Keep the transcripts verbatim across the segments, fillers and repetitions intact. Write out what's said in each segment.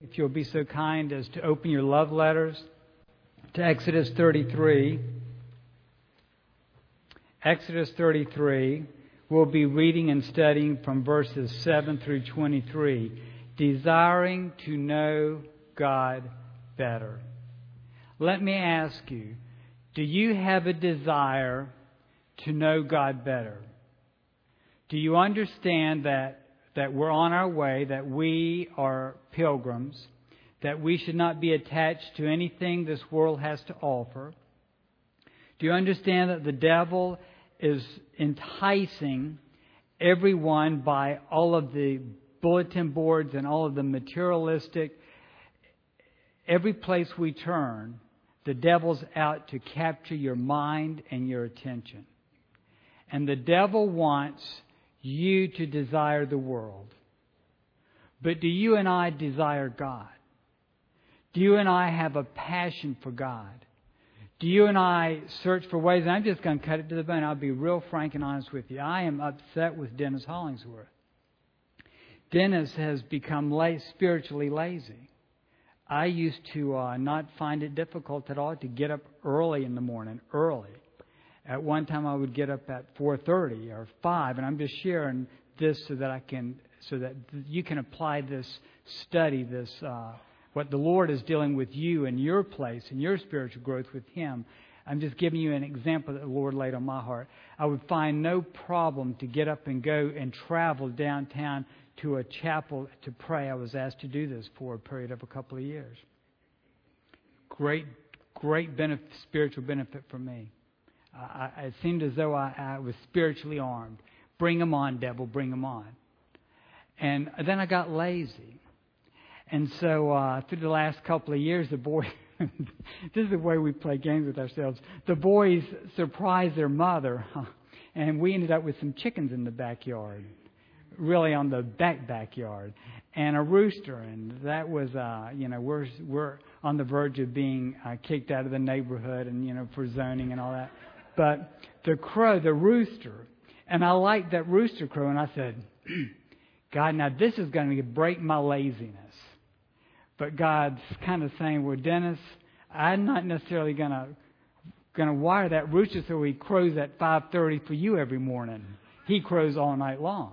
If you'll be so kind as to open your love letters to Exodus thirty-three. Exodus thirty-three, we'll be reading and studying from verses seven through twenty-three. Desiring to know God better. Let me ask you, do you have a desire to know God better? Do you understand that that we're on our way, that we are pilgrims, that we should not be attached to anything this world has to offer? Do you understand that the devil is enticing everyone by all of the bulletin boards and all of the materialistic, every place we turn, the devil's out to capture your mind and your attention. And the devil wants you to desire the world. But do you and I desire God? Do you and I have a passion for God? Do you and I search for ways? And I'm just going to cut it to the bone. I'll be real frank and honest with you. I am upset with Dennis Hollingsworth. Dennis has become la- spiritually lazy. I used to uh, not find it difficult at all to get up early in the morning, early. At one time, I would get up at four thirty or five, and I'm just sharing this so that I can, so that you can apply this study, this uh, what the Lord is dealing with you in your place, in your spiritual growth with Him. I'm just giving you an example that the Lord laid on my heart. I would find no problem to get up and go and travel downtown to a chapel to pray. I was asked to do this for a period of a couple of years. Great, great benefit, spiritual benefit for me. I, it seemed as though I, I was spiritually armed. Bring them on, devil, bring them on. And then I got lazy. And so uh, through the last couple of years, the boys, this is the way we play games with ourselves. The boys surprised their mother, huh, and we ended up with some chickens in the backyard, really on the back backyard, and a rooster. And that was, uh, you know, we're we're on the verge of being uh, kicked out of the neighborhood, and you know, for zoning and all that. But the crow, the rooster, and I liked that rooster crow, and I said, God, now this is going to break my laziness. But God's kind of saying, well, Dennis, I'm not necessarily going to going to wire that rooster so he crows at five thirty for you every morning. He crows all night long.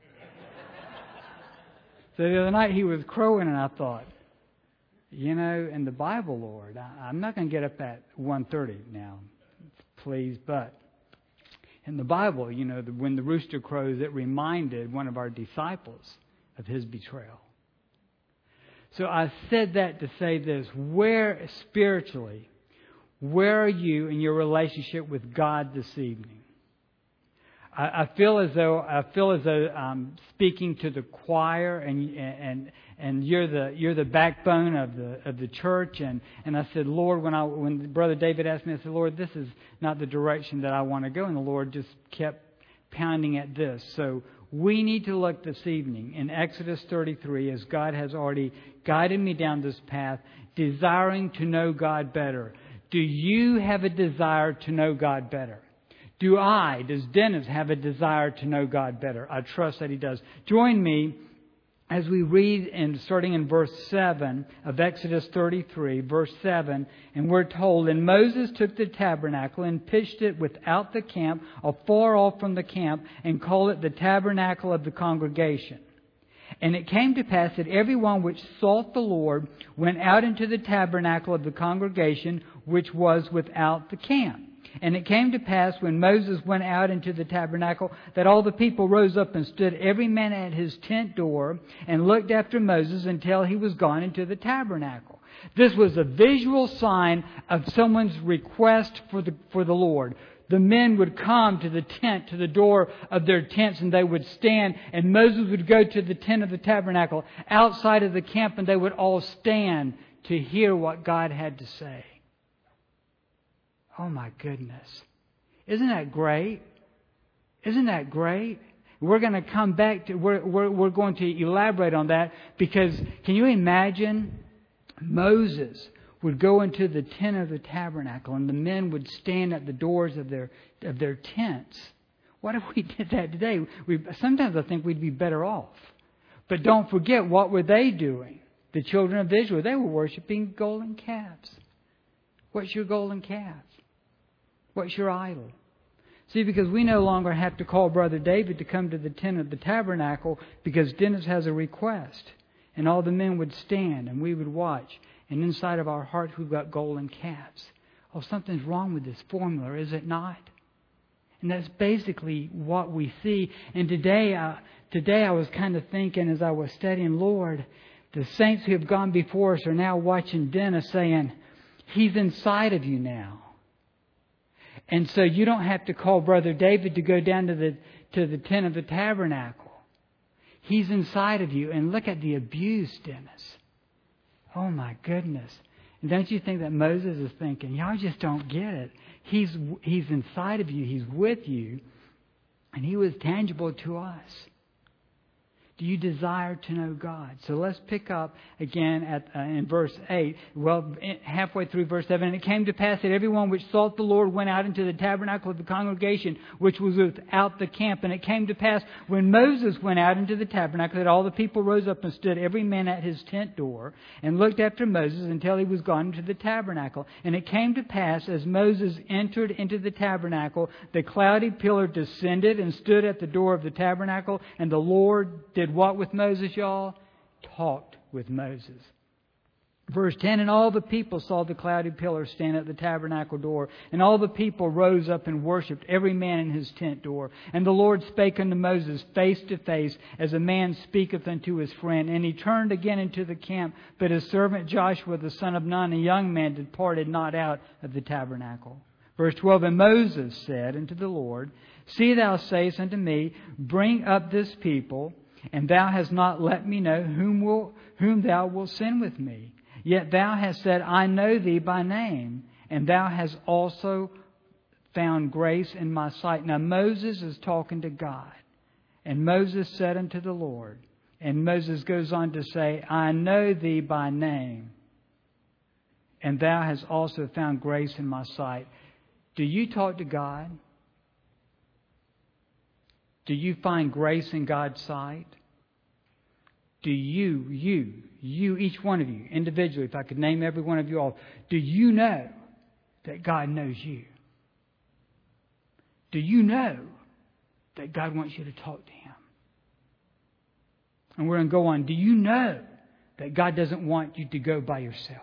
So the other night he was crowing, and I thought, you know, in the Bible, Lord, I, I'm not going to get up at one thirty now. Please, but in the Bible, you know, when the rooster crows, it reminded one of our disciples of his betrayal. So I said that to say this: where spiritually, where are you in your relationship with God this evening? I, I feel as though I feel as though I'm speaking to the choir, and and and you're the you're the backbone of the of the church. And, and I said, Lord, when I when Brother David asked me, I said, Lord, this is not the direction that I want to go. And the Lord just kept pounding at this. So we need to look this evening in Exodus thirty-three, as God has already guided me down this path, desiring to know God better. Do you have a desire to know God better? Do I, does Dennis have a desire to know God better? I trust that he does. Join me as we read, in, starting in verse seven of Exodus thirty-three, verse seven, and we're told, and Moses took the tabernacle and pitched it without the camp, afar off from the camp, and called it the tabernacle of the congregation. And it came to pass that everyone which sought the Lord went out into the tabernacle of the congregation, which was without the camp. And it came to pass when Moses went out into the tabernacle that all the people rose up and stood every man at his tent door and looked after Moses until he was gone into the tabernacle. This was a visual sign of someone's request for the for the Lord. The men would come to the tent, to the door of their tents, and they would stand, and Moses would go to the tent of the tabernacle outside of the camp, and they would all stand to hear what God had to say. Oh my goodness. Isn't that great? Isn't that great? We're going to come back to, we're, we're, we're going to elaborate on that, because can you imagine Moses would go into the tent of the tabernacle and the men would stand at the doors of their of their tents. What if we did that today? We, sometimes I think we'd be better off. But don't forget, what were they doing? The children of Israel, they were worshiping golden calves. What's your golden calf? What's your idol? See, because we no longer have to call Brother David to come to the tent of the tabernacle because Dennis has a request. And all the men would stand and we would watch. And inside of our hearts we've got golden calves. Oh, something's wrong with this formula, is it not? And that's basically what we see. And today, uh, today I was kind of thinking as I was studying, Lord, the saints who have gone before us are now watching Dennis saying, He's inside of you now. And so you don't have to call Brother David to go down to the to the tent of the tabernacle. He's inside of you. And look at the abuse, Dennis. Oh my goodness. And don't you think that Moses is thinking, y'all just don't get it. He's He's inside of you. He's with you. And He was tangible to us. Do you desire to know God? So let's pick up again at uh, in verse eight. Well, halfway through verse seven. And it came to pass that everyone which sought the Lord went out into the tabernacle of the congregation, which was without the camp. And it came to pass when Moses went out into the tabernacle that all the people rose up and stood every man at his tent door and looked after Moses until he was gone into the tabernacle. And it came to pass as Moses entered into the tabernacle, the cloudy pillar descended and stood at the door of the tabernacle, and the Lord did what with Moses, y'all? Talked with Moses. Verse ten, and all the people saw the cloudy pillar stand at the tabernacle door, and all the people rose up and worshipped, every man in his tent door. And the Lord spake unto Moses face to face, as a man speaketh unto his friend. And he turned again into the camp, but his servant Joshua the son of Nun, a young man, departed not out of the tabernacle. Verse twelve, and Moses said unto the Lord, See, thou sayest unto me, Bring up this people, and thou hast not let me know whom will whom thou wilt send with me. Yet thou hast said, I know thee by name, and thou hast also found grace in my sight. Now Moses is talking to God. And Moses said unto the Lord, and Moses goes on to say, I know thee by name, and thou hast also found grace in my sight. Do you talk to God? Do you find grace in God's sight? Do you, you, you, each one of you, individually, if I could name every one of you all, do you know that God knows you? Do you know that God wants you to talk to Him? And we're going to go on. Do you know that God doesn't want you to go by yourself?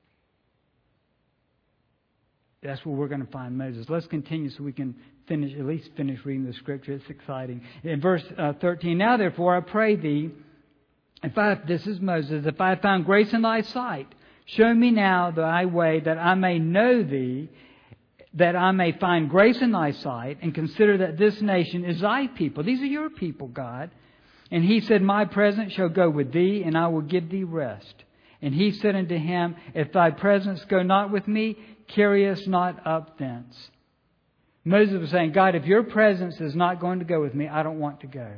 That's where we're going to find Moses. Let's continue so we can finish, at least finish reading the Scripture. It's exciting. In verse uh, thirteen, now therefore I pray thee, if I, this is Moses, if I have found grace in thy sight, show me now thy way, that I may know thee, that I may find grace in thy sight, and consider that this nation is thy people. These are your people, God. And he said, my presence shall go with thee, and I will give thee rest. And he said unto him, if thy presence go not with me, carry us not up thence. Moses was saying, God, if your presence is not going to go with me, I don't want to go.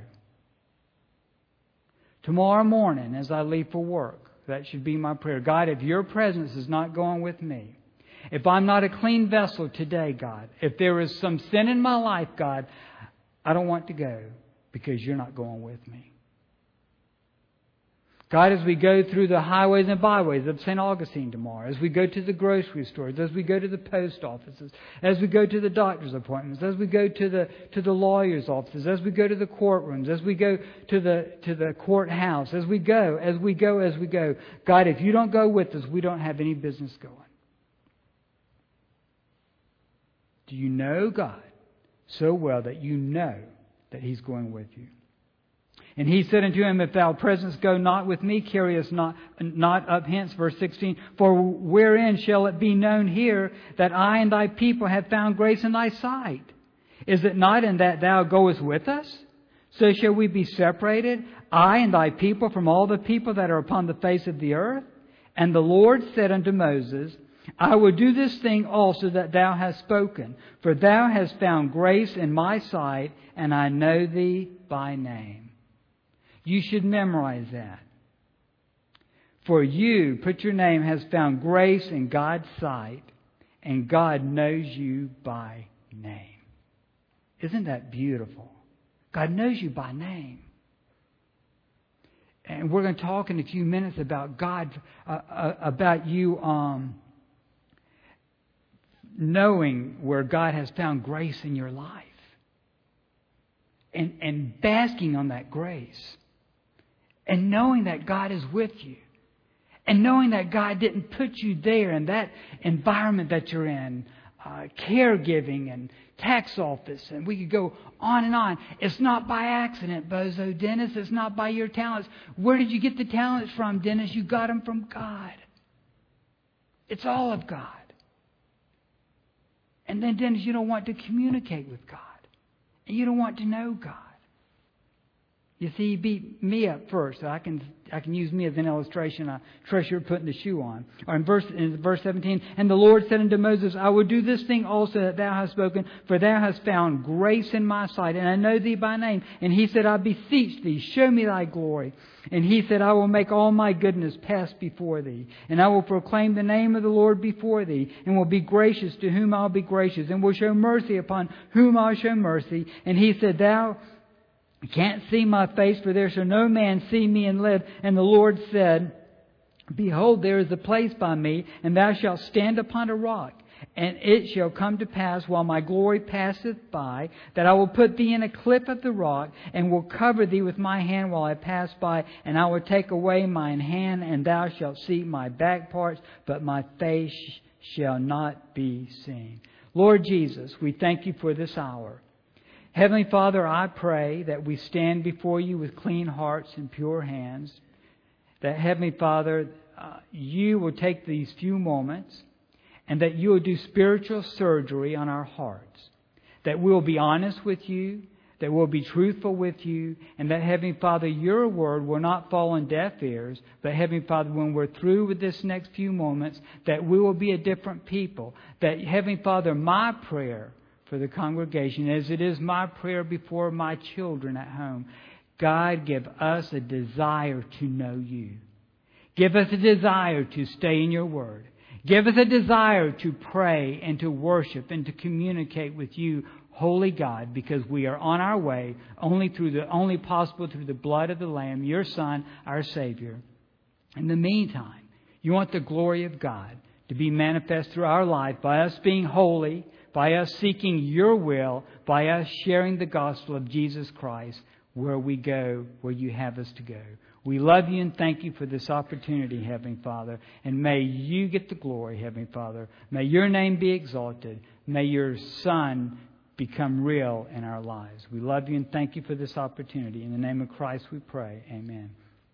Tomorrow morning, as I leave for work, that should be my prayer. God, if your presence is not going with me, if I'm not a clean vessel today, God, if there is some sin in my life, God, I don't want to go because you're not going with me. God, as we go through the highways and byways of Saint Augustine tomorrow, as we go to the grocery stores, as we go to the post offices, as we go to the doctor's appointments, as we go to the to the lawyer's offices, as we go to the courtrooms, as we go to the to the courthouse, as we go, as we go, as we go, God, if you don't go with us, we don't have any business going. Do you know God so well that you know that He's going with you? And he said unto him, if thou presence go not with me, carry us not, not up hence. Verse sixteen, for wherein shall it be known here that I and thy people have found grace in thy sight? Is it not in that thou goest with us? So shall we be separated, I and thy people, from all the people that are upon the face of the earth? And the Lord said unto Moses, I will do this thing also that thou hast spoken, for thou hast found grace in my sight, and I know thee by name. You should memorize that. For you, put your name, has found grace in God's sight, and God knows you by name. Isn't that beautiful? God knows you by name. And we're going to talk in a few minutes about God, uh, uh, about you um, knowing where God has found grace in your life. And, and basking on that grace. And knowing that God is with you. And knowing that God didn't put you there in that environment that you're in. Uh, caregiving and tax office, and we could go on and on. It's not by accident, Bozo Dennis. It's not by your talents. Where did you get the talents from, Dennis? You got them from God. It's all of God. And then, Dennis, you don't want to communicate with God. And you don't want to know God. You see, he beat me up first. So I can I can use me as an illustration. I treasure putting the shoe on. Or in verse in verse seventeen, and the Lord said unto Moses, I will do this thing also that thou hast spoken, for thou hast found grace in my sight, and I know thee by name. And he said, I beseech thee, show me thy glory. And he said, I will make all my goodness pass before thee, and I will proclaim the name of the Lord before thee, and will be gracious to whom I'll be gracious, and will show mercy upon whom I'll show mercy. And he said, Thou can't see my face, for there shall no man see me and live. And the Lord said, Behold, there is a place by me, and thou shalt stand upon a rock. And it shall come to pass, while my glory passeth by, that I will put thee in a cliff of the rock, and will cover thee with my hand while I pass by. And I will take away mine hand, and thou shalt see my back parts, but my face shall not be seen. Lord Jesus, we thank you for this hour. Heavenly Father, I pray that we stand before you with clean hearts and pure hands. That, Heavenly Father, uh, you will take these few moments and that you will do spiritual surgery on our hearts. That we will be honest with you, that we'll be truthful with you, and that, Heavenly Father, your word will not fall on deaf ears. But, Heavenly Father, when we're through with this next few moments, that we will be a different people. That, Heavenly Father, my prayer for the congregation, as it is my prayer before my children at home, God, give us a desire to know you. Give us a desire to stay in your word. Give us a desire to pray and to worship and to communicate with you, holy God, because we are on our way only through the only possible through the blood of the Lamb, your Son, our Savior. In the meantime, you want the glory of God to be manifest through our life by us being holy, by us seeking your will, by us sharing the gospel of Jesus Christ where we go, where you have us to go. We love you and thank you for this opportunity, Heavenly Father. And may you get the glory, Heavenly Father. May your name be exalted. May your Son become real in our lives. We love you and thank you for this opportunity. In the name of Christ we pray. Amen.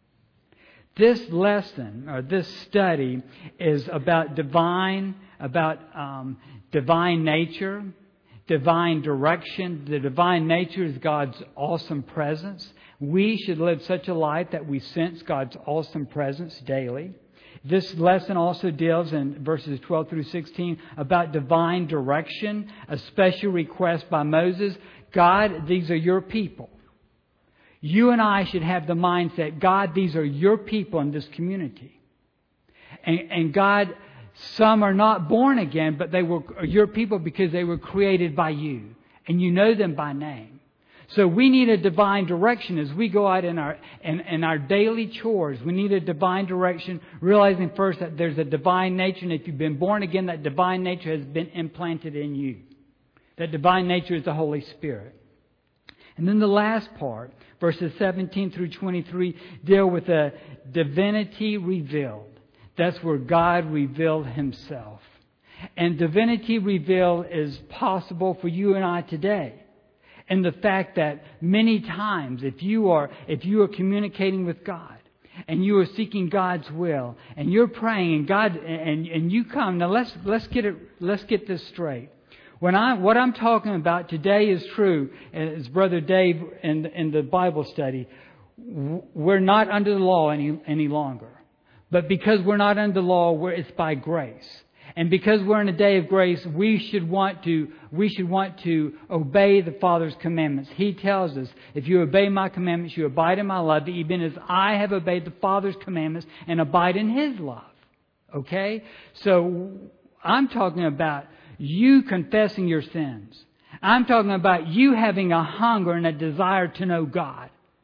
This lesson, or this study, is about divine, about um, divine nature, divine direction. The divine nature is God's awesome presence. We should live such a life that we sense God's awesome presence daily. This lesson also deals in verses twelve through sixteen about divine direction, a special request by Moses. God, these are your people. You and I should have the mindset, God, these are your people in this community. And, and God, some are not born again, but they were your people because they were created by you. And you know them by name. So we need a divine direction as we go out in our in, in our daily chores. We need a divine direction, realizing first that there's a divine nature. And if you've been born again, that divine nature has been implanted in you. That divine nature is the Holy Spirit. And then the last part, verses seventeen through twenty-three, deal with a divinity revealed. That's where God revealed Himself. And divinity revealed is possible for you and I today. And the fact that many times, if you are if you are communicating with God and you are seeking God's will and you're praying and God and, and you come, now let's let's get it let's get this straight. When I, what I'm talking about today is true, as Brother Dave in, in the Bible study, we're not under the law any, any longer. But because we're not under the law, we're, it's by grace. And because we're in a day of grace, we should want to, we should want to obey the Father's commandments. He tells us, if you obey my commandments, you abide in my love, even as I have obeyed the Father's commandments and abide in His love. Okay? So I'm talking about you confessing your sins. I'm talking about you having a hunger and a desire to know God.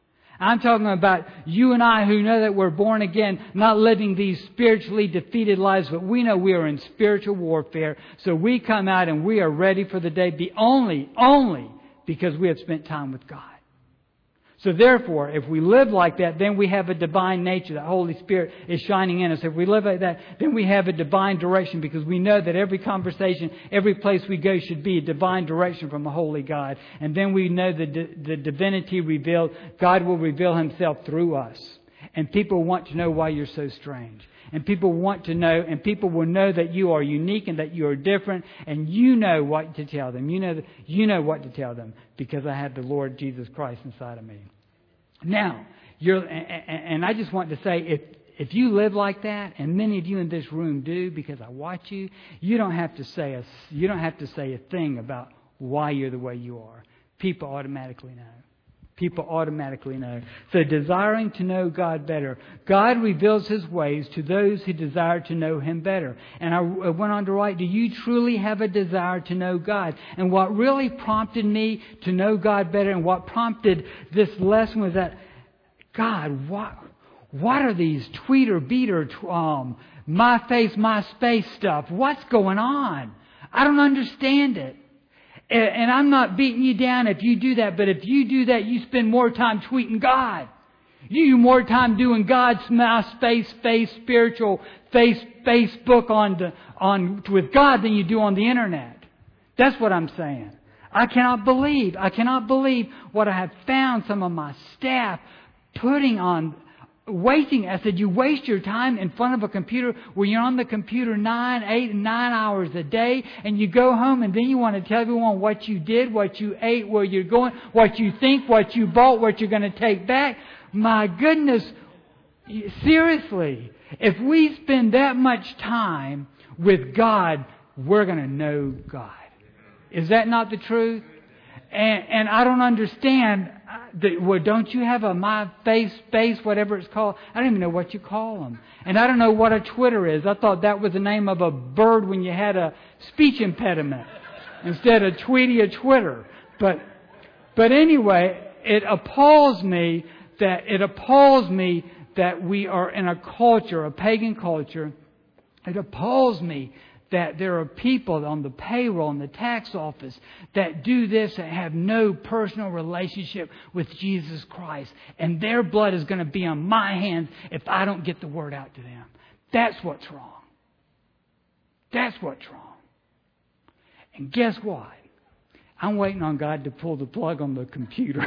I'm talking about you and I who know that we're born again, not living these spiritually defeated lives, but we know we are in spiritual warfare. So we come out and we are ready for the day, be only, only because we have spent time with God. So therefore, if we live like that, then we have a divine nature. The Holy Spirit is shining in us. If we live like that, then we have a divine direction, because we know that every conversation, every place we go should be a divine direction from a holy God. And then we know the, the divinity revealed. God will reveal Himself through us. And people want to know why you're so strange. And people want to know, and people will know that you are unique and that you are different, and you know what to tell them. You know, you know what to tell them, because I have the Lord Jesus Christ inside of me. Now, you're, and I just want to say, if if you live like that, and many of you in this room do, because I watch you, you don't have to say a you don't have to say a thing about why you're the way you are. People automatically know. People automatically know. So desiring to know God better. God reveals His ways to those who desire to know Him better. And I went on to write, do you truly have a desire to know God? And what really prompted me to know God better, and what prompted this lesson, was that, God, what, what are these tweeter, beater, um, my face, my space stuff? What's going on? I don't understand it. And I'm not beating you down if you do that, but if you do that, you spend more time tweeting God. You do more time doing God's MySpace, face, spiritual face, Facebook on the, on with God than you do on the internet. That's what I'm saying. I cannot believe, I cannot believe what I have found some of my staff putting on. Wasting, I said, you waste your time in front of a computer where you're on the computer nine, eight, nine hours a day, and you go home and then you want to tell everyone what you did, what you ate, where you're going, what you think, what you bought, what you're going to take back. My goodness, seriously, if we spend that much time with God, we're going to know God. Is that not the truth? And, and I don't understand. The, well, don't you have a my face, space, whatever it's called? I don't even know what you call them. And I don't know what a Twitter is. I thought that was the name of a bird when you had a speech impediment. Instead of Tweety, a Twitter. But, but anyway, it appalls me that, it appalls me that we are in a culture, a pagan culture. It appalls me that there are people on the payroll in the tax office that do this and have no personal relationship with Jesus Christ. And their blood is going to be on my hands if I don't get the word out to them. That's what's wrong. That's what's wrong. And guess what? I'm waiting on God to pull the plug on the computer.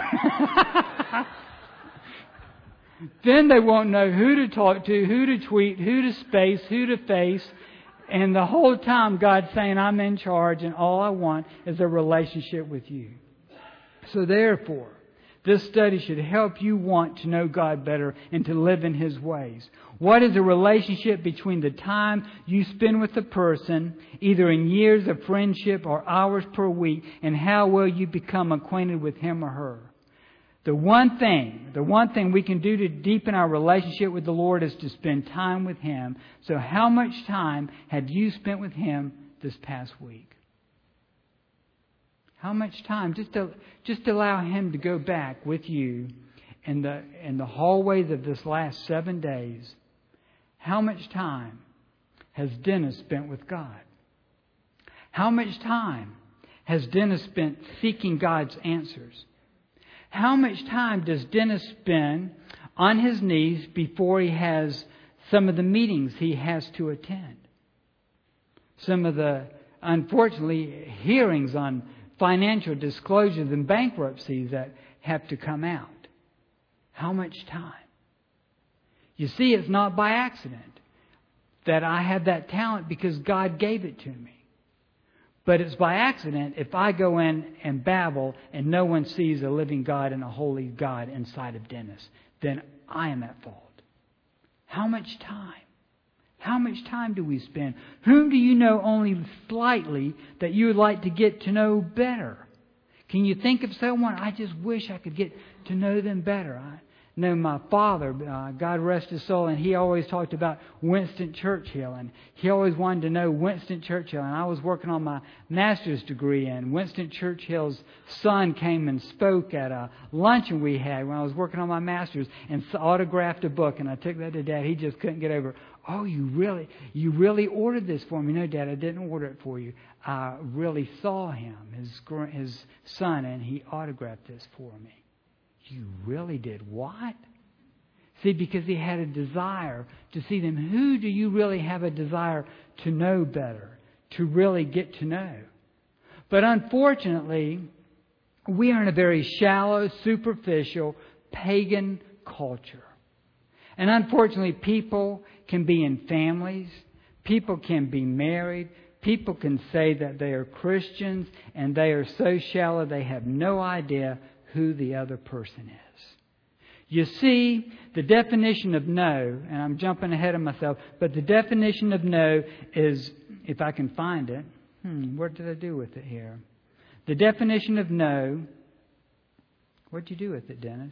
Then they won't know who to talk to, who to tweet, who to space, who to face. And the whole time God's saying, I'm in charge and all I want is a relationship with you. So therefore, this study should help you want to know God better and to live in His ways. What is the relationship between the time you spend with a person, either in years of friendship or hours per week, and how well you become acquainted with him or her? The one thing, the one thing we can do to deepen our relationship with the Lord is to spend time with Him. So how much time have you spent with Him this past week? How much time? Just to, just allow Him to go back with you in the, in the hallways of this last seven days. How much time has Dennis spent with God? How much time has Dennis spent seeking God's answers? How much time does Dennis spend on his knees before he has some of the meetings he has to attend? Some of the, unfortunately, hearings on financial disclosures and bankruptcies that have to come out. How much time? You see, it's not by accident that I have that talent, because God gave it to me. But it's by accident if I go in and babble and no one sees a living God and a holy God inside of Dennis, then I am at fault. How much time? How much time do we spend? Whom do you know only slightly that you would like to get to know better? Can you think of someone? I just wish I could get to know them better. I, know my father, uh, God rest his soul, and he always talked about Winston Churchill, and he always wanted to know Winston Churchill. And I was working on my master's degree, and Winston Churchill's son came and spoke at a luncheon we had when I was working on my master's, and autographed a book. And I took that to Dad. He just couldn't get over it. Oh, you really, you really ordered this for me? No, Dad, I didn't order it for you. I really saw him, his his son, and he autographed this for me. You really did what? See, because he had a desire to see them. Who do you really have a desire to know better, to really get to know? But unfortunately, we are in a very shallow, superficial, pagan culture. And unfortunately, people can be in families, people can be married, people can say that they are Christians, and they are so shallow they have no idea who the other person is. You see, the definition of know, and I'm jumping ahead of myself, but the definition of know is, if I can find it, hmm, what did I do with it here? The definition of know, what did you do with it, Dennis?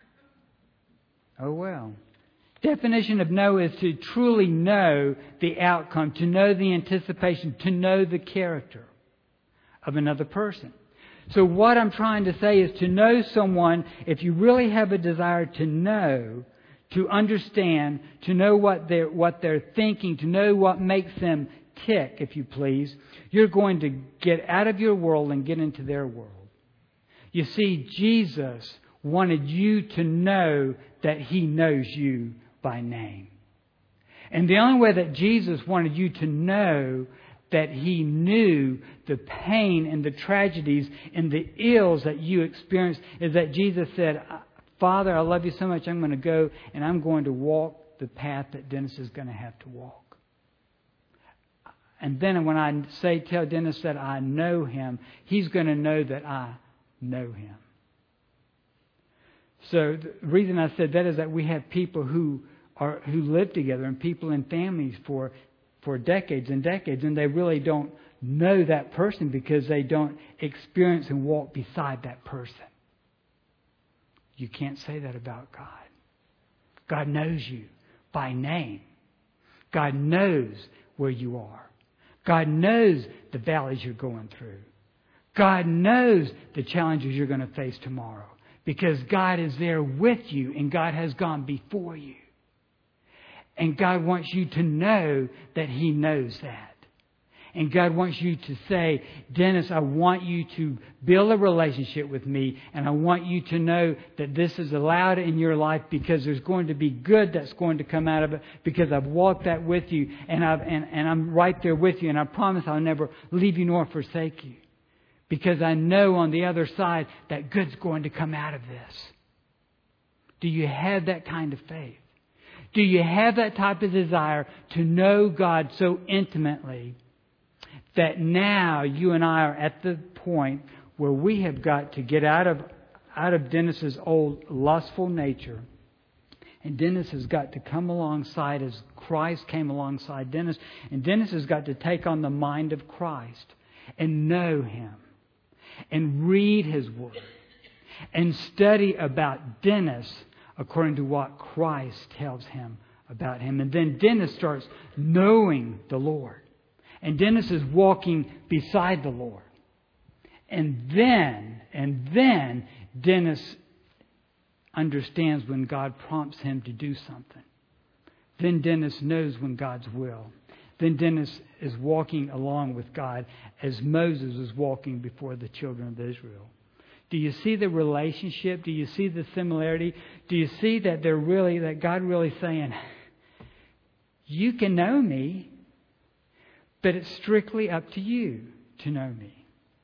Oh, well. Definition of know is to truly know the outcome, to know the anticipation, to know the character of another person. So what I'm trying to say is to know someone, if you really have a desire to know, to understand, to know what they're, what they're thinking, to know what makes them tick, if you please, you're going to get out of your world and get into their world. You see, Jesus wanted you to know that He knows you by name. And the only way that Jesus wanted you to know that He knew the pain and the tragedies and the ills that you experienced is that Jesus said, Father, I love you so much, I'm going to go and I'm going to walk the path that Dennis is going to have to walk. And then when I say, tell Dennis that I know him, he's going to know that I know him. So the reason I said that is that we have people who are who live together and people in families for for decades and decades, and they really don't know that person because they don't experience and walk beside that person. You can't say that about God. God knows you by name. God knows where you are. God knows the valleys you're going through. God knows the challenges you're going to face tomorrow because God is there with you and God has gone before you. And God wants you to know that He knows that. And God wants you to say, Dennis, I want you to build a relationship with me. And I want you to know that this is allowed in your life because there's going to be good that's going to come out of it. Because I've walked that with you. And, I've, and, and I'm right there with you. And I promise I'll never leave you nor forsake you. Because I know on the other side that good's going to come out of this. Do you have that kind of faith? Do you have that type of desire to know God so intimately that now you and I are at the point where we have got to get out of out of Dennis's old lustful nature, and Dennis has got to come alongside as Christ came alongside Dennis, and Dennis has got to take on the mind of Christ and know Him and read His Word and study about Dennis according to what Christ tells him about him. And then Dennis starts knowing the Lord. And Dennis is walking beside the Lord. And then, and then Dennis understands when God prompts him to do something. Then Dennis knows when God's will. Then Dennis is walking along with God as Moses was walking before the children of Israel. Do you see the relationship? Do you see the similarity? Do you see that they're really, that God really saying, you can know me, but it's strictly up to you to know me.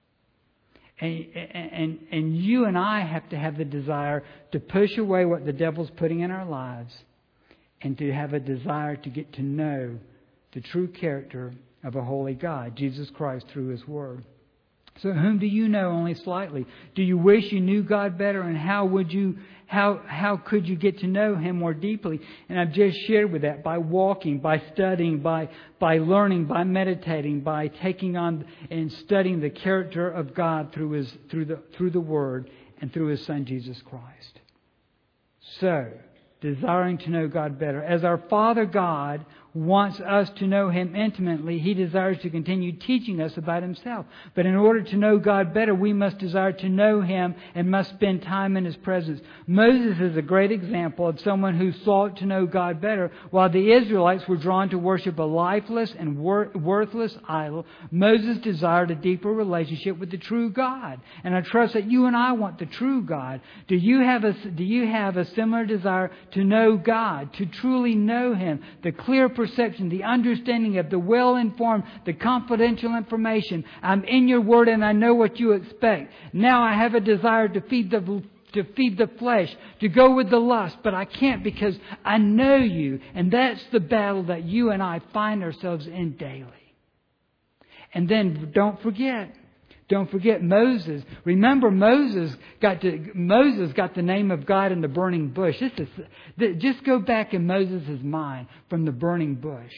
And, and, and you and I have to have the desire to push away what the devil's putting in our lives and to have a desire to get to know the true character of a holy God, Jesus Christ, through His Word. So whom do you know only slightly? Do you wish you knew God better? And how would you, how, how could you get to know Him more deeply? And I've just shared with that by walking, by studying, by, by learning, by meditating, by taking on and studying the character of God through His, through the, through the Word and through His Son, Jesus Christ. So, desiring to know God better. As our Father God wants us to know Him intimately, He desires to continue teaching us about Himself. But in order to know God better, we must desire to know Him and must spend time in His presence. Moses is a great example of someone who sought to know God better. While the Israelites were drawn to worship a lifeless and wor- worthless idol, Moses desired a deeper relationship with the true God. And I trust that you and I want the true God. Do you have a, do you have a similar desire to know God, to truly know Him, the clear perception, the understanding of the well-informed, the confidential information? I'm in your Word and I know what you expect. Now I have a desire to feed the to feed the flesh, to go with the lust, but I can't because I know you. And that's the battle that you and I find ourselves in daily. And then don't forget, Don't forget Moses. Remember, Moses got to, Moses got the name of God in the burning bush. This is, just go back in Moses' mind from the burning bush.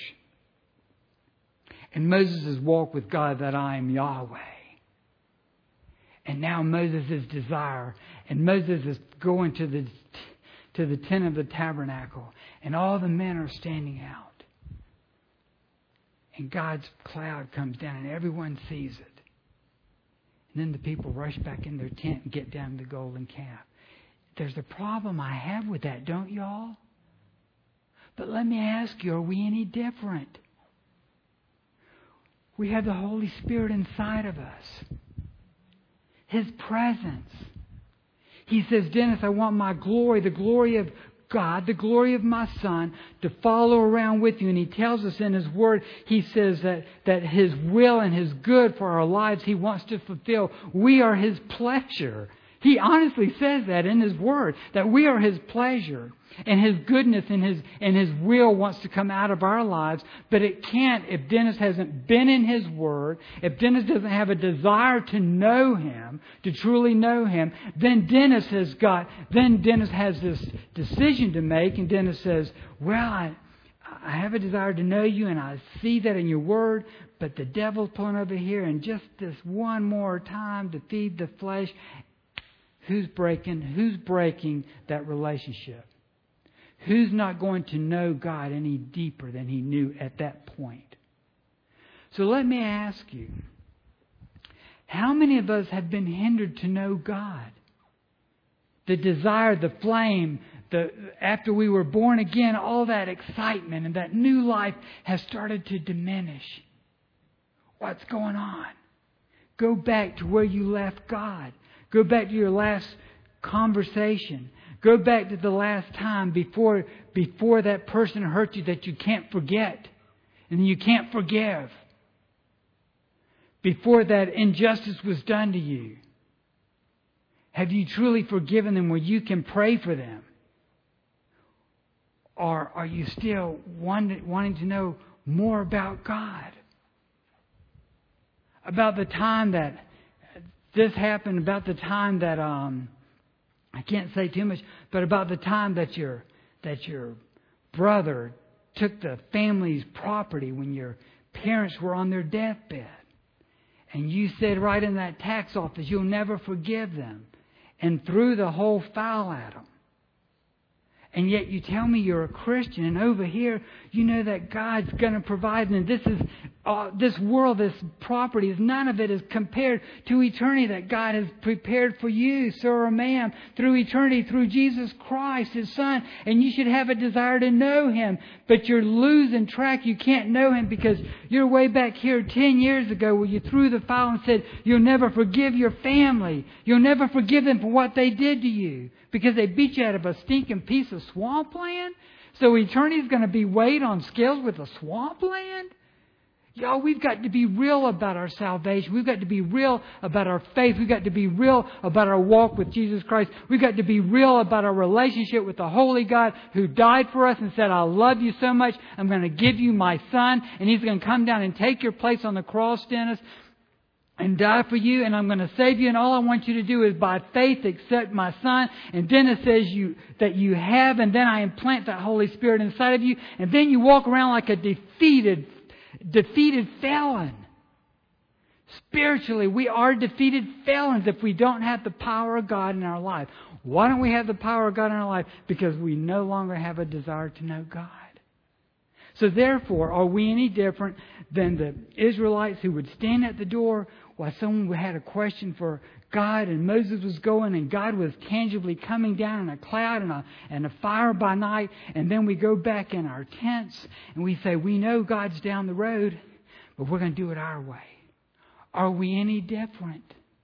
And Moses' walk with God, that I am Yahweh. And now Moses' desire. And Moses is going to the to the tent of the tabernacle. And all the men are standing out. And God's cloud comes down and everyone sees it. And then the people rush back in their tent and get down to the golden calf. There's a problem I have with that, don't y'all? But let me ask you, are we any different? We have the Holy Spirit inside of us. His presence. He says, Dennis, I want my glory, the glory of God, the glory of my Son, to follow around with you. And He tells us in His Word, He says that, that His will and His good for our lives, He wants to fulfill. We are His pleasure. He honestly says that in His Word, that we are His pleasure. And His goodness and His and His will wants to come out of our lives. But it can't if Dennis hasn't been in His Word. If Dennis doesn't have a desire to know Him, to truly know Him, then Dennis has got, then Dennis has this decision to make. And Dennis says, well, I, I have a desire to know you and I see that in your Word. But the devil's pulling over here and just this one more time to feed the flesh. Who's breaking? Who's breaking that relationship? Who's not going to know God any deeper than he knew at that point? So let me ask you, how many of us have been hindered to know God? The desire, the flame, the after we were born again, all that excitement and that new life has started to diminish. What's going on? Go back to where you left God. Go back to your last conversation. Go back to the last time before, before that person hurt you that you can't forget and you can't forgive. Before that injustice was done to you. Have you truly forgiven them where you can pray for them? Or are you still wanting, wanting to know more about God? About the time that this happened, about the time that... um. I can't say too much, but about the time that your that your brother took the family's property when your parents were on their deathbed. And you said right in that tax office, you'll never forgive them. And threw the whole file at them. And yet you tell me you're a Christian, and over here you know that God's going to provide. And this is uh, this world, this property, is none of it is compared to eternity that God has prepared for you, sir or ma'am, through eternity, through Jesus Christ, His Son. And you should have a desire to know Him, but you're losing track. You can't know Him because you're way back here ten years ago where you threw the file and said you'll never forgive your family. You'll never forgive them for what they did to you. Because they beat you out of a stinking piece of swampland? So eternity's going to be weighed on scales with a swampland? Y'all, we've got to be real about our salvation. We've got to be real about our faith. We've got to be real about our walk with Jesus Christ. We've got to be real about our relationship with the Holy God who died for us and said, I love you so much, I'm going to give you my Son. And He's going to come down and take your place on the cross, Dennis, and die for you, and I'm going to save you, and all I want you to do is by faith accept my Son. And then it says you that you have, and then I implant that Holy Spirit inside of you, and then you walk around like a defeated, defeated felon. Spiritually, we are defeated felons if we don't have the power of God in our life. Why don't we have the power of God in our life? Because we no longer have a desire to know God. So therefore, are we any different than the Israelites who would stand at the door while someone had a question for God and Moses was going and God was tangibly coming down in a cloud and a, and a fire by night, and then we go back in our tents and we say, we know God's down the road, but we're going to do it our way. Are we any different?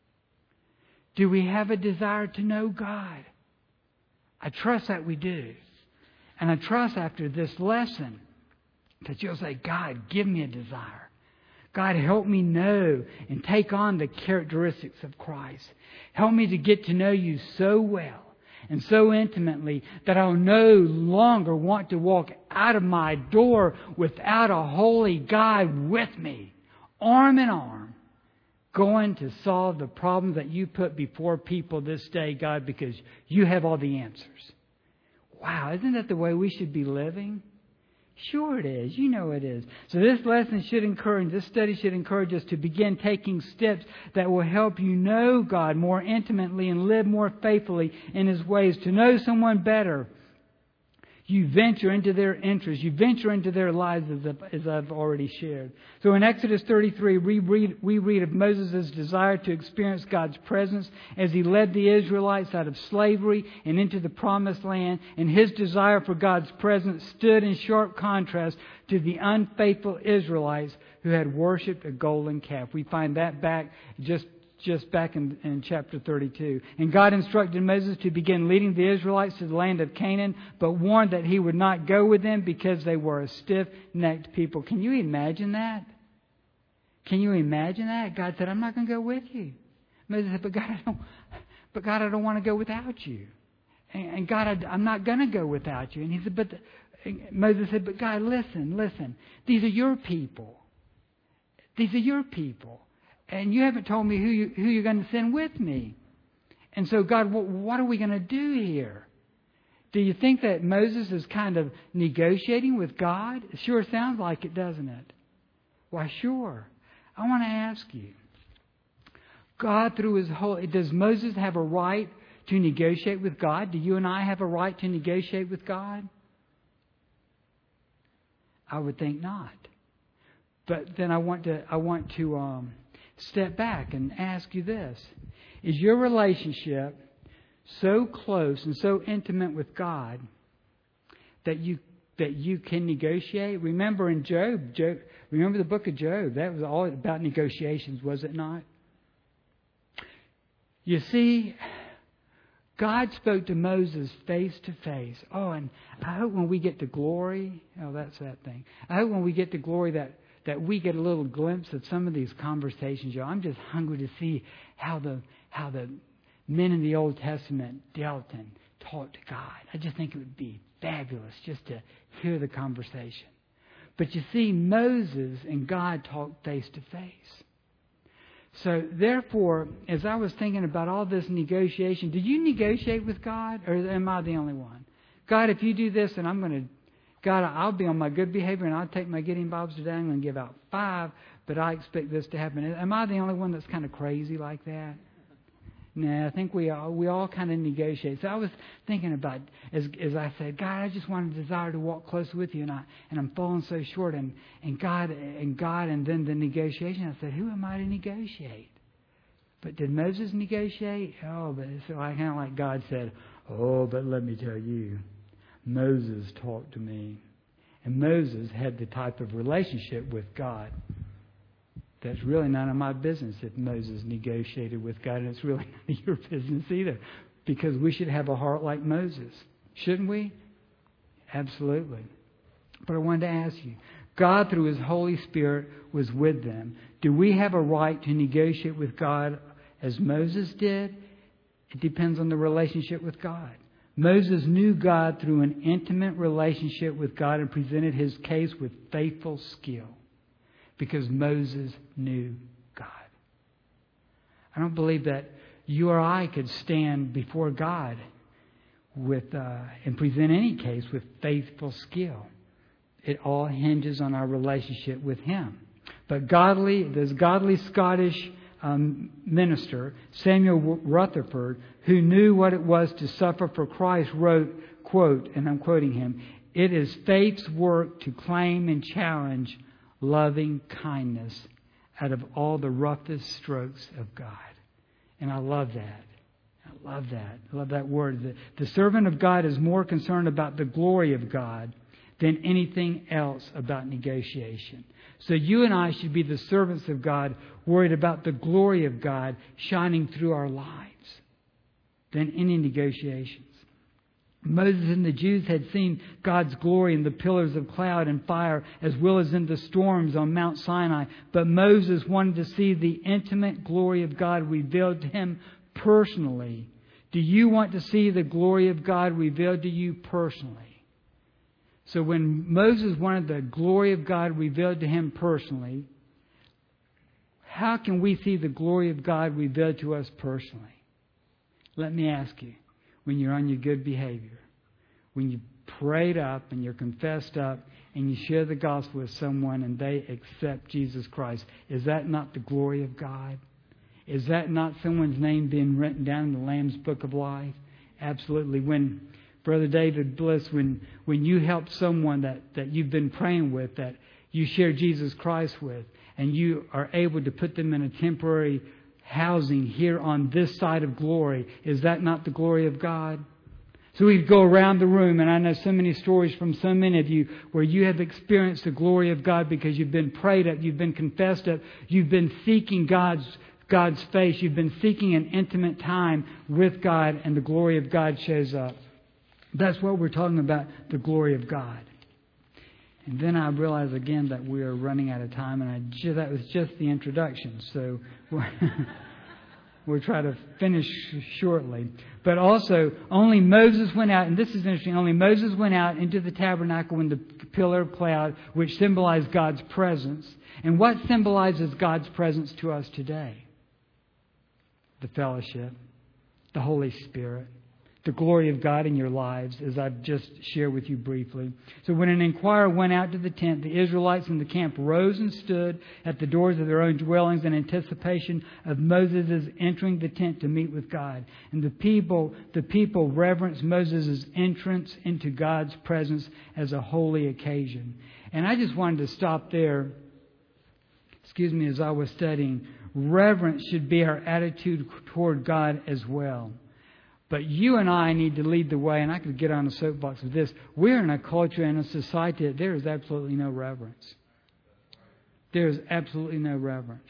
Do we have a desire to know God? I trust that we do. And I trust after this lesson that you'll say, God, give me a desire. God, help me know and take on the characteristics of Christ. Help me to get to know you so well and so intimately that I'll no longer want to walk out of my door without a holy God with me, arm in arm, going to solve the problems that you put before people this day, God, because you have all the answers. Wow, isn't that the way we should be living? Sure it is. You know it is. So this lesson should encourage, this study should encourage us to begin taking steps that will help you know God more intimately and live more faithfully in His ways. To know someone better, you venture into their interests. You venture into their lives, as, as I've already shared. So in Exodus thirty-three, we read, we read of Moses' desire to experience God's presence as he led the Israelites out of slavery and into the promised land. And his desire for God's presence stood in sharp contrast to the unfaithful Israelites who had worshipped a golden calf. We find that back just just back in, in chapter thirty-two. And God instructed Moses to begin leading the Israelites to the land of Canaan, but warned that he would not go with them because they were a stiff-necked people. Can you imagine that? Can you imagine that? God said, I'm not going to go with you. Moses said, but God, I don't, but God, I don't want to go without you. And, and God, I, I'm not going to go without you. And he said, but the, Moses said, but God, listen, listen. These are your people. These are your people. And you haven't told me who, you, who you're going to send with me. And so, God, what, what are we going to do here? Do you think that Moses is kind of negotiating with God? It sure sounds like it, doesn't it? Why, sure. I want to ask you, God, through His whole, does Moses have a right to negotiate with God? Do you and I have a right to negotiate with God? I would think not. But then I want to, I want to, um, step back and ask you this. Is your relationship so close and so intimate with God that you that you can negotiate? Remember in Job, Job, remember the book of Job, that was all about negotiations, was it not? You see, God spoke to Moses face to face. Oh, and I hope when we get to glory, oh, that's that thing. I hope when we get to glory that that we get a little glimpse of some of these conversations. Yo, I'm just hungry to see how the how the men in the Old Testament dealt and talked to God. I just think it would be fabulous just to hear the conversation. But you see, Moses and God talked face to face. So therefore, as I was thinking about all this negotiation, did you negotiate with God, or am I the only one? God, if you do this, then I'm going to God, I'll be on my good behavior and I'll take my Gideon Bobs today. I'm going to give out five, but I expect this to happen. Am I the only one that's kind of crazy like that? No, I think we all we all kind of negotiate. So I was thinking about as as I said, God, I just want a desire to walk close with you, and I and I'm falling so short. And and God and God and then the negotiation. I said, who am I to negotiate? But did Moses negotiate? Oh, but so I kind of like God said, oh, but let me tell you. Moses talked to me. And Moses had the type of relationship with God that's really none of my business if Moses negotiated with God. And it's really none of your business either. Because we should have a heart like Moses. Shouldn't we? Absolutely. But I wanted to ask you, God through His Holy Spirit was with them. Do we have a right to negotiate with God as Moses did? It depends on the relationship with God. Moses knew God through an intimate relationship with God and presented his case with faithful skill because Moses knew God. I don't believe that you or I could stand before God with uh, and present any case with faithful skill. It all hinges on our relationship with Him. But godly, this godly Scottish um, minister, Samuel Rutherford, who knew what it was to suffer for Christ, wrote, quote, and I'm quoting him, "It is faith's work to claim and challenge loving kindness out of all the roughest strokes of God." And I love that. I love that. I love that word. The, the servant of God is more concerned about the glory of God than anything else about negotiation. So you and I should be the servants of God, worried about the glory of God shining through our lives than any negotiations. Moses and the Jews had seen God's glory in the pillars of cloud and fire, as well as in the storms on Mount Sinai. But Moses wanted to see the intimate glory of God revealed to him personally. Do you want to see the glory of God revealed to you personally? So when Moses wanted the glory of God revealed to him personally, how can we see the glory of God revealed to us personally? Let me ask you, when you're on your good behavior, when you prayed up and you're confessed up and you share the gospel with someone and they accept Jesus Christ, is that not the glory of God? Is that not someone's name being written down in the Lamb's Book of Life? Absolutely. When Brother David Bliss, when, when you help someone that, that you've been praying with, that you share Jesus Christ with, and you are able to put them in a temporary housing here on this side of glory, is that not the glory of God? So we go around the room, and I know so many stories from so many of you where you have experienced the glory of God because you've been prayed up, you've been confessed up, you've been seeking God's God's face, you've been seeking an intimate time with God, and the glory of God shows up. That's what we're talking about, the glory of God. And then I realize again that we are running out of time, and I ju- that was just the introduction. So we'll try to finish shortly. But also, only Moses went out, and this is interesting, only Moses went out into the tabernacle in the pillar of cloud, which symbolized God's presence. And what symbolizes God's presence to us today? The fellowship, the Holy Spirit, the glory of God in your lives, as I've just shared with you briefly. So when an inquirer went out to the tent, the Israelites in the camp rose and stood at the doors of their own dwellings in anticipation of Moses' entering the tent to meet with God. And the people, the people reverenced Moses' entrance into God's presence as a holy occasion. And I just wanted to stop there, excuse me, as I was studying. Reverence should be our attitude toward God as well. But you and I need to lead the way, and I could get on a soapbox with this. We're in a culture and a society that there is absolutely no reverence. There is absolutely no reverence.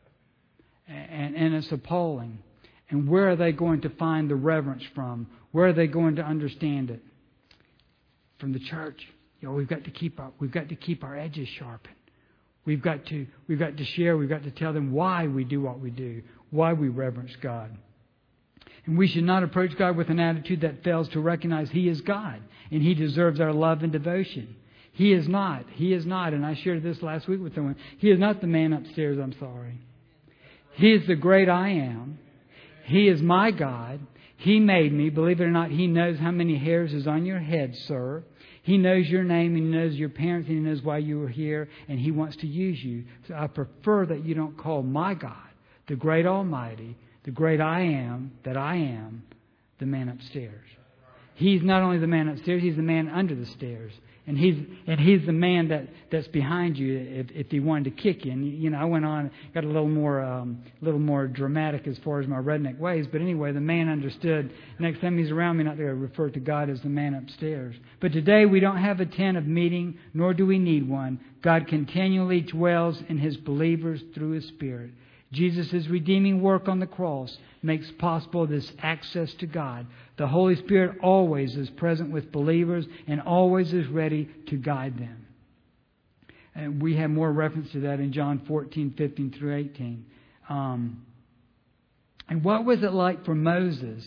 And, and it's appalling. And where are they going to find the reverence from? Where are they going to understand it? From the church. You know, we've got to keep our we've got to keep our edges sharpened. We've got to we've got to share, we've got to tell them why we do what we do, why we reverence God. And we should not approach God with an attitude that fails to recognize He is God and He deserves our love and devotion. He is not. He is not. And I shared this last week with someone. He is not the man upstairs, I'm sorry. He is the great I am. He is my God. He made me. Believe it or not, He knows how many hairs is on your head, sir. He knows your name, and He knows your parents, and He knows why you are here, and He wants to use you. So I prefer that you don't call my God, the great Almighty, the great I am, that I am, the man upstairs. He's not only the man upstairs, He's the man under the stairs. And he's and he's the man that, that's behind you if, if he wanted to kick you. And, you know, I went on, got a little more um, little more dramatic as far as my redneck ways. But anyway, the man understood. Next time he's around me, not to refer to God as the man upstairs. But today we don't have a tent of meeting, nor do we need one. God continually dwells in His believers through His Spirit. Jesus' redeeming work on the cross makes possible this access to God. The Holy Spirit always is present with believers and always is ready to guide them. And we have more reference to that in John fourteen, fifteen through eighteen. Um, and what was it like for Moses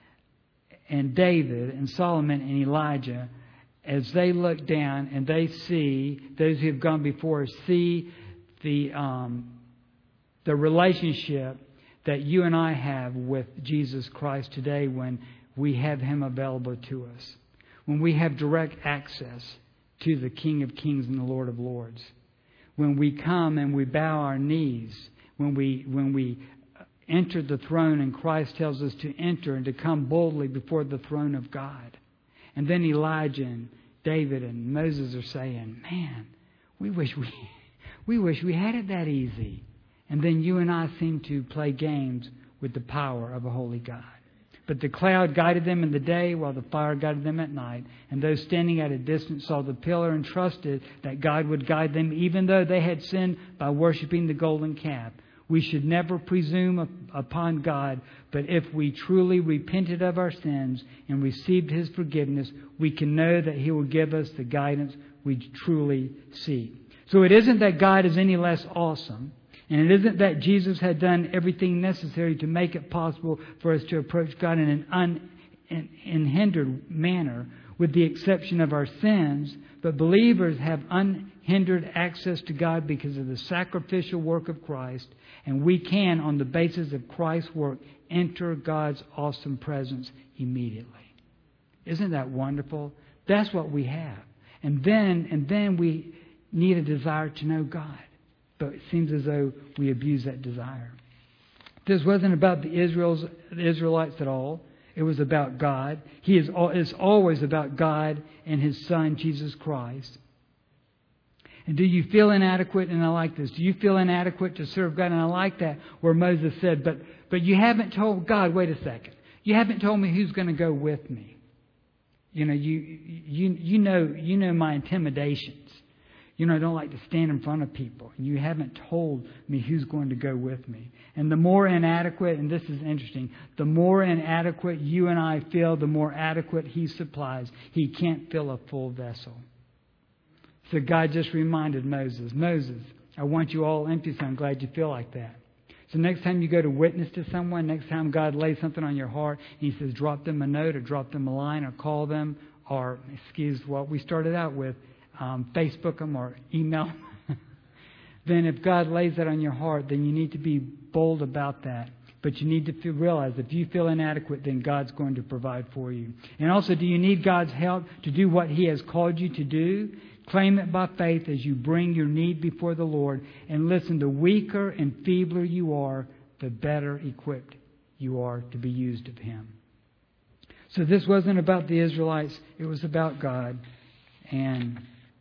and David and Solomon and Elijah as they look down and they see, those who have gone before us, see the... Um, The relationship that you and I have with Jesus Christ today when we have Him available to us. When we have direct access to the King of Kings and the Lord of Lords. when we come and we bow our knees, when we when we enter the throne, and Christ tells us to enter and to come boldly before the throne of God. And then Elijah and David and Moses are saying, man, we wish we we wish we had it that easy. And then you and I seem to play games with the power of a holy God. But the cloud guided them in the day, while the fire guided them at night. And those standing at a distance saw the pillar and trusted that God would guide them, even though they had sinned by worshiping the golden calf. We should never presume upon God, but if we truly repented of our sins and received His forgiveness, we can know that He will give us the guidance we truly seek. So it isn't that God is any less awesome. And it isn't that Jesus had done everything necessary to make it possible for us to approach God in an unhindered manner, with the exception of our sins. But believers have unhindered access to God because of the sacrificial work of Christ. And we can, on the basis of Christ's work, enter God's awesome presence immediately. Isn't that wonderful? That's what we have. And then, and then we need a desire to know God. But it seems as though we abuse that desire. This wasn't about the Israels, the Israelites at all. It was about God. He is it's always about God and His Son, Jesus Christ. And do you feel inadequate? And I like this. Do you feel inadequate to serve God? And I like that where Moses said, but but you haven't told God, wait a second. You haven't told me who's going to go with me. You know, you you you know you know my intimidations. You know, I don't like to stand in front of people. And you haven't told me who's going to go with me. And the more inadequate, and this is interesting, the more inadequate you and I feel, the more adequate He supplies. He can't fill a full vessel. So God just reminded Moses, Moses, I want you all empty, so I'm glad you feel like that. So next time you go to witness to someone, next time God lays something on your heart, He says, drop them a note or drop them a line or call them or, excuse what we started out with, Um, Facebook them or email. Then if God lays that on your heart, then you need to be bold about that. But you need to feel, realize if you feel inadequate, then God's going to provide for you. And also, do you need God's help to do what He has called you to do? Claim it by faith as you bring your need before the Lord. And listen, the weaker and feebler you are, the better equipped you are to be used of Him. So this wasn't about the Israelites. It was about God. And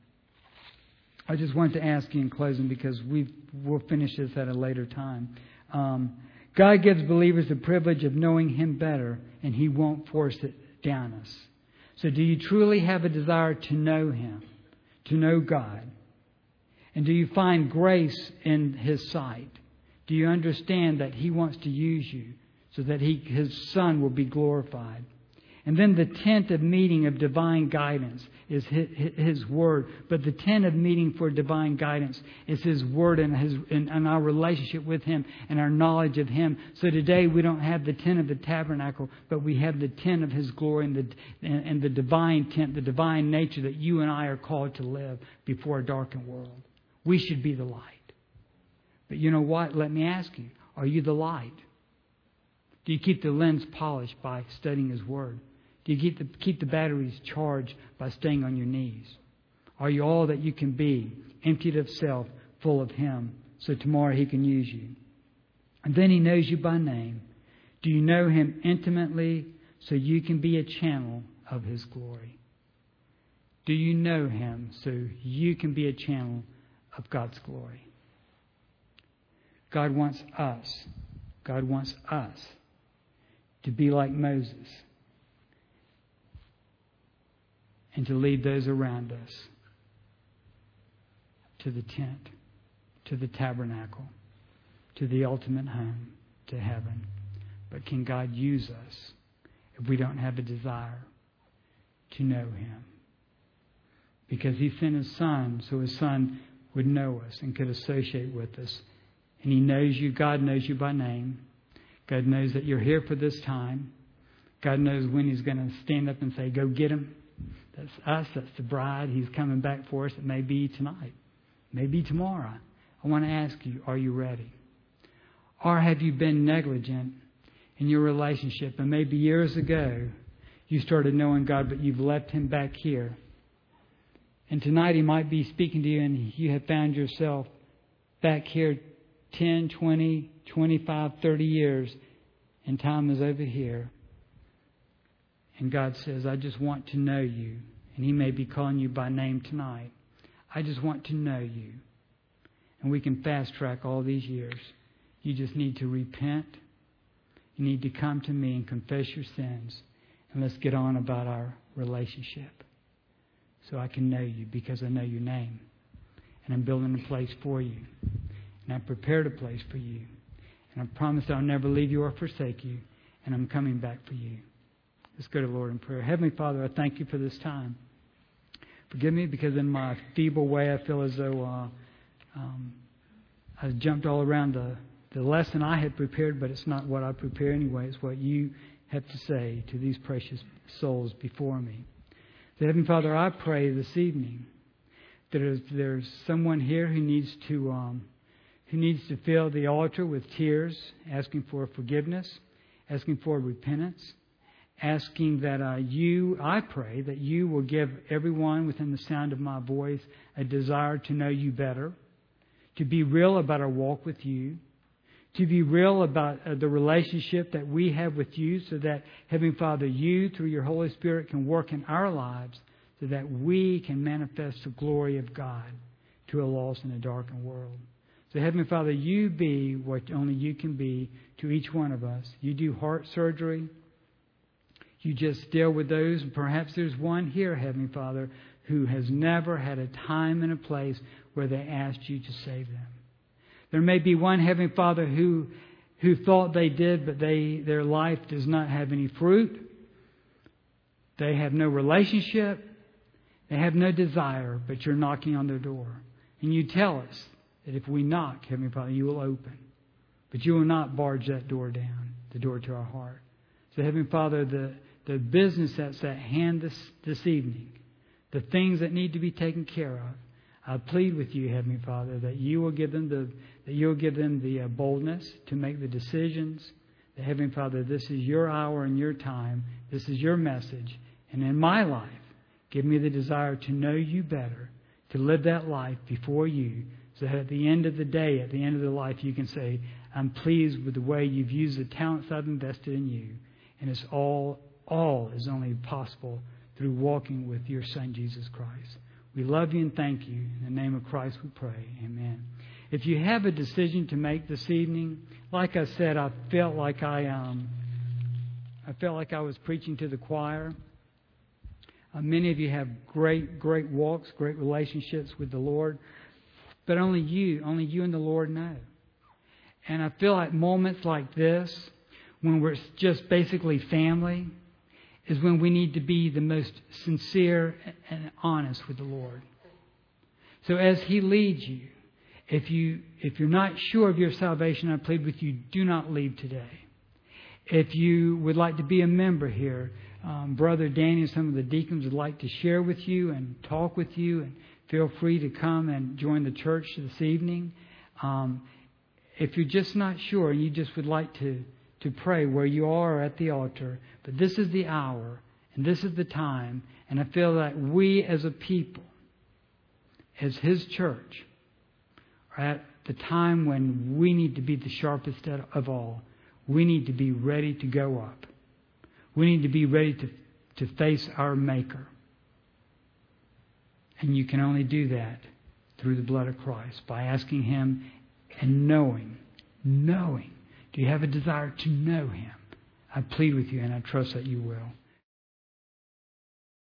I just wanted to ask you in closing, because we've, we'll finish this at a later time. Um, God gives believers the privilege of knowing Him better, and He won't force it down us. So do you truly have a desire to know Him, to know God? And do you find grace in His sight? Do you understand that He wants to use you so that he, His Son will be glorified? And then the tent of meeting of divine guidance is His Word. But the tent of meeting for divine guidance is His Word and, his, and, and our relationship with Him and our knowledge of Him. So today we don't have the tent of the tabernacle, but we have the tent of His glory and the, and, and the divine tent, the divine nature that you and I are called to live before a darkened world. We should be the light. But you know what? Let me ask you, are you the light? Do you keep the lens polished by studying His Word? Do you keep the, keep the batteries charged by staying on your knees? Are you all that you can be, emptied of self, full of Him, so tomorrow He can use you? And then He knows you by name. Do you know Him intimately so you can be a channel of His glory? Do you know Him so you can be a channel of God's glory? God wants us, God wants us to be like Moses, and to lead those around us to the tent, to the tabernacle, to the ultimate home, to heaven. But can God use us if we don't have a desire to know Him? Because He sent His Son so His Son would know us and could associate with us. And He knows you. God knows you by name. God knows that you're here for this time. God knows when He's going to stand up and say, go get Him. That's us. That's the bride. He's coming back for us. It may be tonight. It may be tomorrow. I want to ask you, are you ready? Or have you been negligent in your relationship? And maybe years ago, you started knowing God, but you've left Him back here And tonight He might be speaking to you and you have found yourself back here ten, twenty, twenty-five, thirty years and time is over here. And God says, I just want to know you. And He may be calling you by name tonight. I just want to know you. And we can fast track all these years. You just need to repent. You need to come to me and confess your sins. And let's get on about our relationship. So I can know you because I know your name. And I'm building a place for you. And I've prepared a place for you. And I promise I'll never leave you or forsake you. And I'm coming back for you. Let's go to the Lord in prayer. Heavenly Father, I thank you for this time. Forgive me because in my feeble way I feel as though uh, um, I jumped all around the, the lesson I had prepared, but it's not what I prepare anyway. It's what you have to say to these precious souls before me. So Heavenly Father, I pray this evening that there's, there's someone here who needs to um, who needs to fill the altar with tears, asking for forgiveness, asking for repentance, asking that uh, you, I pray, that you will give everyone within the sound of my voice a desire to know you better, to be real about our walk with you, to be real about uh, the relationship that we have with you so that, Heavenly Father, you, through your Holy Spirit, can work in our lives so that we can manifest the glory of God to a lost and a darkened world. So, Heavenly Father, you be what only you can be to each one of us. You do heart surgery. You just deal with those. Perhaps there's one here, Heavenly Father, who has never had a time and a place where they asked you to save them. There may be one, Heavenly Father, who who thought they did, but they their life does not have any fruit. They have no relationship. They have no desire, but you're knocking on their door. And you tell us that if we knock, Heavenly Father, you will open. But you will not barge that door down, the door to our heart. So, Heavenly Father, the, the business that's at hand this, this evening, the things that need to be taken care of, I plead with you, Heavenly Father, that you will give them the that you will give them the uh, boldness to make the decisions. That, Heavenly Father, this is your hour and your time. This is your message. And in my life, give me the desire to know you better, to live that life before you, so that at the end of the day, at the end of the life, you can say, I'm pleased with the way you've used the talents I've invested in you. And it's all, all is only possible through walking with your Son, Jesus Christ. We love you and thank you. In the name of Christ we pray. Amen. If you have a decision to make this evening, like I said, I felt like I um, I felt like I was preaching to the choir. Uh, many of you have great, great walks, great relationships with the Lord, but only you, only you and the Lord know. And I feel like moments like this, when we're just basically family, is when we need to be the most sincere and honest with the Lord. So as He leads you, if you if you're not sure of your salvation, I plead with you, do not leave today. If you would like to be a member here, um, Brother Danny and some of the deacons would like to share with you and talk with you, and feel free to come and join the church this evening. Um, if you're just not sure and you just would like to to pray where you are at the altar, but this is the hour and this is the time, and I feel that we as a people, as His church, are at the time when we need to be the sharpest of all. We need to be ready to go up. We need to be ready to, to face our Maker. And you can only do that through the blood of Christ, by asking Him and knowing, knowing. Do you have a desire to know Him? I plead with you, and I trust that you will.